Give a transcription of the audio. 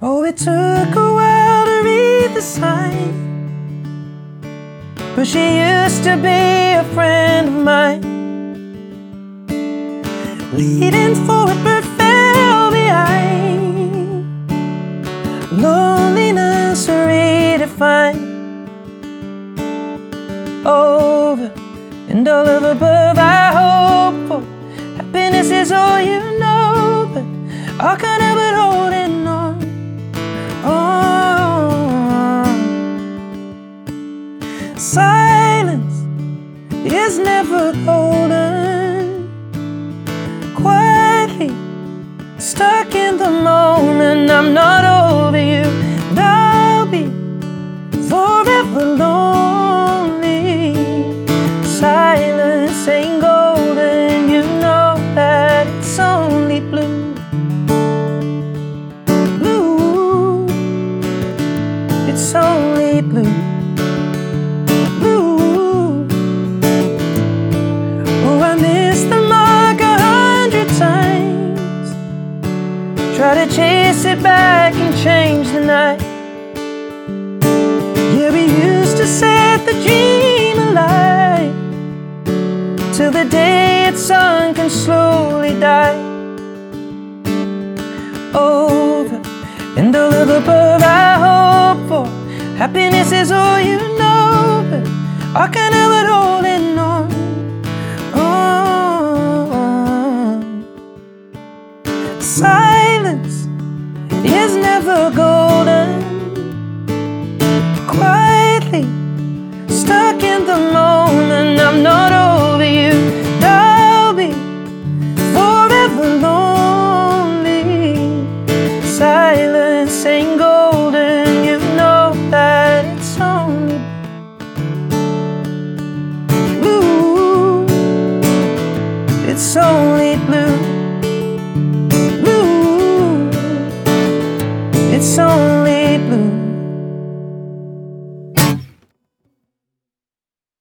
Oh, it took a while to read the sign, but she used to be a friend of mine. Leading forward but fell behind, loneliness redefined. Over and all of above I hope for happiness is all you know, but I can't help but holding on. Silence is never golden. Quietly stuck in the moment, I'm not over you, and I'll be forever lonely. Silence ain't golden, you know that it's only blue. Blue, it's only blue. Blue, oh, I missed the mark 100 times. Try to chase it back and change the night. Yeah, we used to set the dream alight till the day it sunk and slowly died. Over and all of above I hope for happiness is all you know, but I can't help but holding on. Silence is never golden. Quietly stuck in the moment, I'm not over you, and I'll be forever lonely. Silence ain't golden, you know that it's only blue. It's only blue. Blue, it's only blue.